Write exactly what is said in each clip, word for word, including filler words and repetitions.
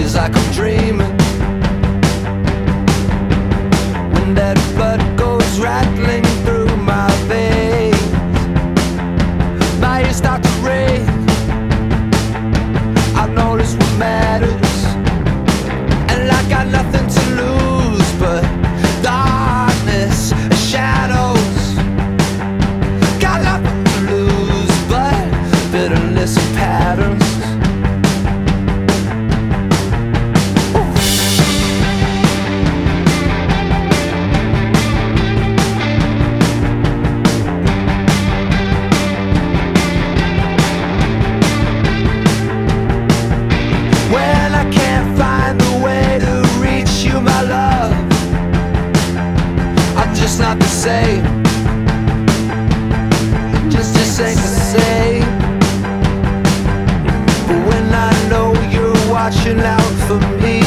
feels like I'm dreaming. When that blood goes rattling through my veins, my ears start to ring. I've noticed what matters, and I got nothing to lose but darkness and shadows. Got nothing to lose but bitterness and patterns. When I can't find the way to reach you, my love, I'm just not the same. Just, just ain't the same. But when I know you're watching out for me,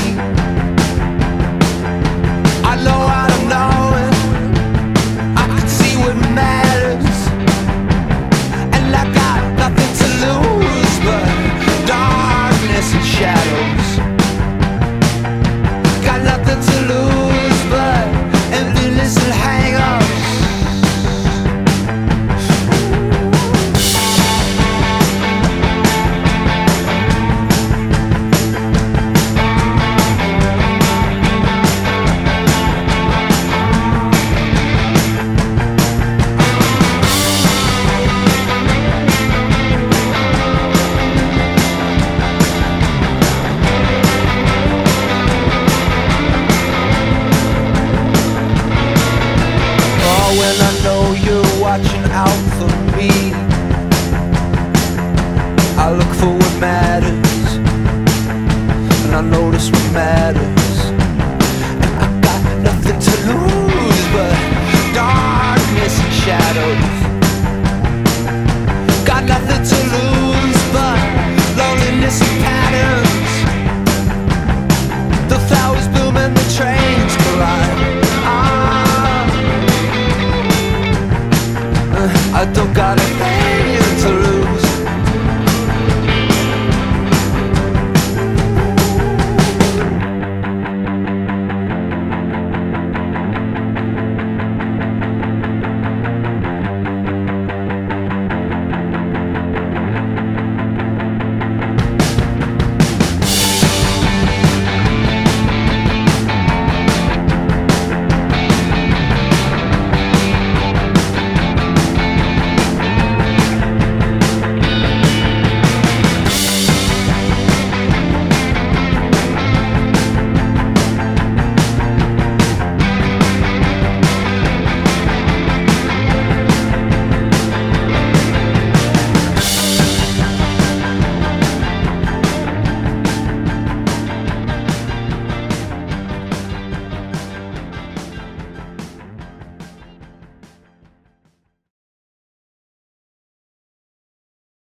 I know I don't know it. I can see what matters, and I got nothing to lose but darkness and shadows. Got nothing to lose but emptiness and hang-ups. When I know you're watching out for me, I look for what matters, and I notice what matters.